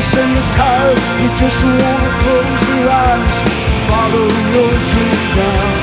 say you're tired, you just wanna close your eyes, follow your dream now.